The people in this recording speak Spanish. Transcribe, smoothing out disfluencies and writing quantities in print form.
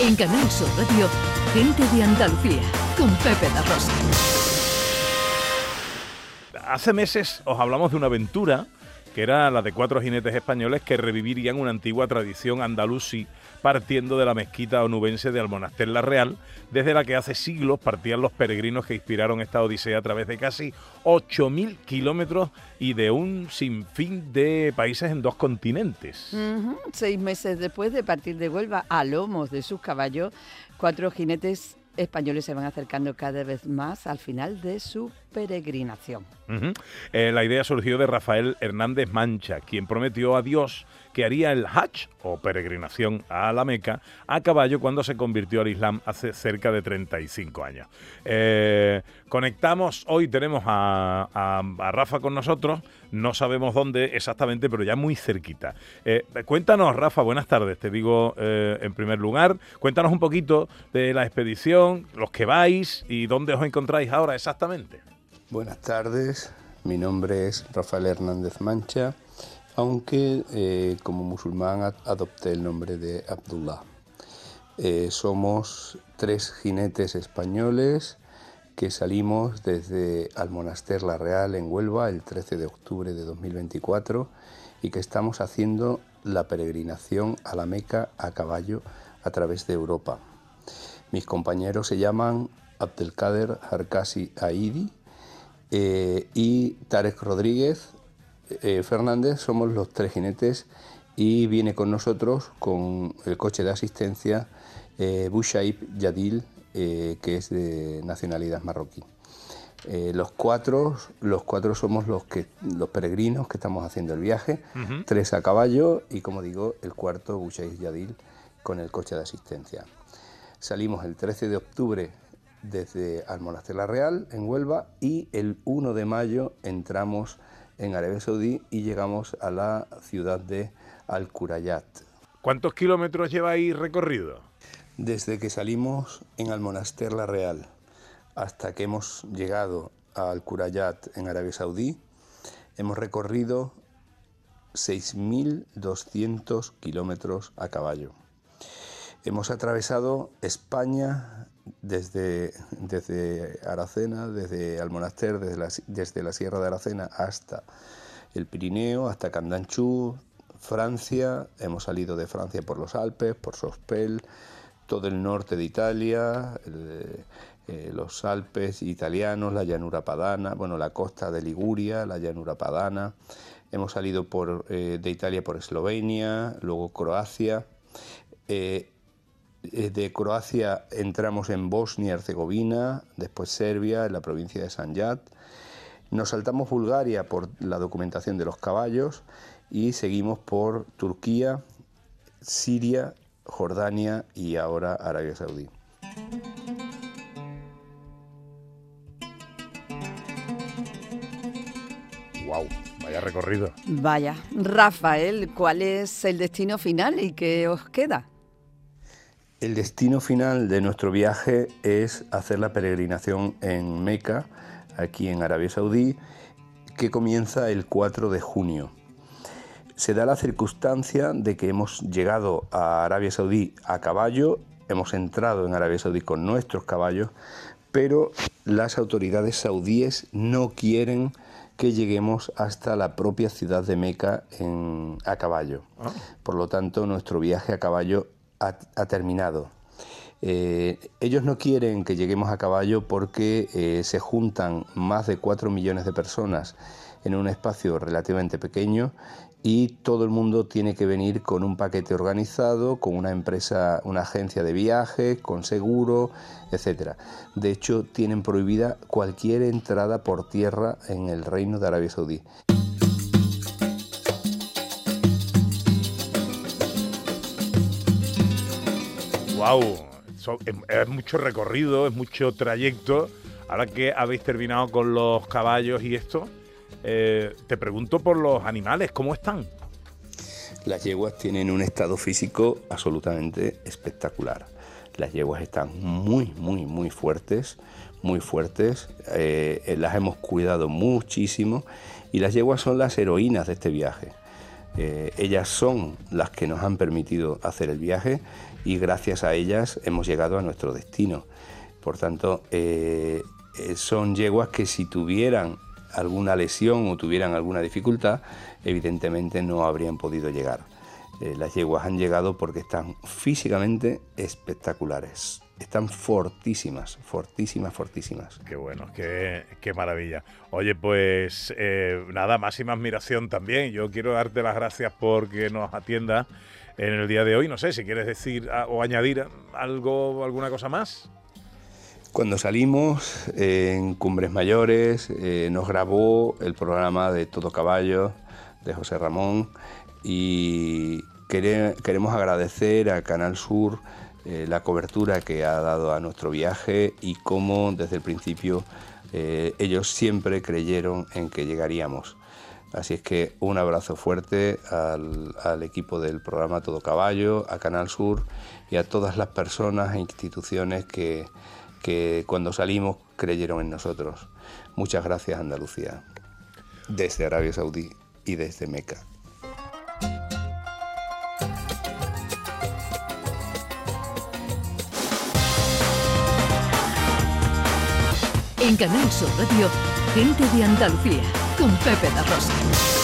En Canal Sur Radio, Gente de Andalucía, con Pepe da Rosa. Hace meses os hablamos de una aventura que era la de 4 jinetes españoles que revivirían una antigua tradición andalusí partiendo de la mezquita onubense de Almonaster la Real, desde la que hace siglos partían los peregrinos que inspiraron esta odisea a través de casi 8.000 kilómetros y de un sinfín de países en 2 continentes. 6 meses después de partir de Huelva a lomos de sus caballos, 4 jinetes españoles se van acercando cada vez más al final de su peregrinación. La idea surgió de Rafael Hernández Mancha, quien prometió a Dios que haría el Hajj, o peregrinación a la Meca, a caballo cuando se convirtió al Islam hace cerca de 35 años. Conectamos, hoy tenemos a Rafa con nosotros, no sabemos dónde exactamente, pero ya muy cerquita. Cuéntanos, Rafa, buenas tardes, te digo en primer lugar, cuéntanos un poquito de la expedición, los que vais y dónde os encontráis ahora exactamente. Buenas tardes, mi nombre es Rafael Hernández Mancha, aunque como musulmán adopté el nombre de Abdullah. Somos 3 jinetes españoles que salimos desde Almonaster la Real en Huelva el 13 de octubre de 2024 y que estamos haciendo la peregrinación a la Meca a caballo a través de Europa. Mis compañeros se llaman Abdelkader Harkasi Aidi y Tarek Rodríguez Fernández. Somos los 3 jinetes y viene con nosotros con el coche de asistencia Bushaib Yadil, que es de nacionalidad marroquí. Los cuatro somos los peregrinos que estamos haciendo el viaje, 3 a caballo y, como digo, el cuarto Bushaib Yadil con el coche de asistencia. Salimos el 13 de octubre desde Almonaster la Real en Huelva y el 1 de mayo entramos en Arabia Saudí y llegamos a la ciudad de Al-Qurayat. ¿Cuántos kilómetros lleváis recorrido? Desde que salimos en Almonaster la Real hasta que hemos llegado a Al-Qurayat en Arabia Saudí, hemos recorrido 6.200 kilómetros a caballo. Hemos atravesado España desde Aracena, desde Almonaster, desde la Sierra de Aracena hasta el Pirineo, hasta Candanchú, Francia. Hemos salido de Francia por los Alpes, por Sospel, todo el norte de Italia, los Alpes italianos, la llanura padana, la costa de Liguria, la llanura padana. Hemos salido de Italia por Eslovenia, luego Croacia. De Croacia entramos en Bosnia y Herzegovina, después Serbia, en la provincia de Sanjad. Nos saltamos Bulgaria por la documentación de los caballos y seguimos por Turquía, Siria, Jordania y ahora Arabia Saudí. ¡Wow! Vaya recorrido. Vaya. Rafael, ¿cuál es el destino final y qué os queda? El destino final de nuestro viaje es hacer la peregrinación en Meca, aquí en Arabia Saudí, que comienza el 4 de junio. Se da la circunstancia de que hemos llegado a Arabia Saudí a caballo, hemos entrado en Arabia Saudí con nuestros caballos, pero las autoridades saudíes no quieren que lleguemos hasta la propia ciudad de Meca a caballo. Por lo tanto, nuestro viaje a caballo ha terminado. Ellos no quieren que lleguemos a caballo porque se juntan más de 4 millones de personas en un espacio relativamente pequeño y todo el mundo tiene que venir con un paquete organizado, con una empresa, una agencia de viaje, con seguro, etc. De hecho, tienen prohibida cualquier entrada por tierra en el Reino de Arabia Saudí. ¡Wow! Es mucho recorrido, es mucho trayecto. Ahora que habéis terminado con los caballos y esto, te pregunto por los animales, ¿cómo están? Las yeguas tienen un estado físico absolutamente espectacular. Las yeguas están muy fuertes, las hemos cuidado muchísimo y las yeguas son las heroínas de este viaje. Ellas son las que nos han permitido hacer el viaje y gracias a ellas hemos llegado a nuestro destino. Por tanto, son yeguas que si tuvieran alguna lesión o tuvieran alguna dificultad, evidentemente no habrían podido llegar. Las yeguas han llegado porque están físicamente espectaculares. Están fortísimas. Qué bueno, qué maravilla. Oye, pues nada, máxima admiración también. Yo quiero darte las gracias porque nos atiendas en el día de hoy. No sé si quieres decir o añadir alguna cosa más. Cuando salimos en Cumbres Mayores nos grabó el programa de Todo Caballo de José Ramón y queremos agradecer a Canal Sur la cobertura que ha dado a nuestro viaje y cómo desde el principio ellos siempre creyeron en que llegaríamos. Así es que un abrazo fuerte al equipo del programa Todo Caballo, a Canal Sur y a todas las personas e instituciones que cuando salimos creyeron en nosotros. Muchas gracias, Andalucía, desde Arabia Saudí y desde Meca. En Canal Sur Radio, Gente de Andalucía, con Pepe da Rosa.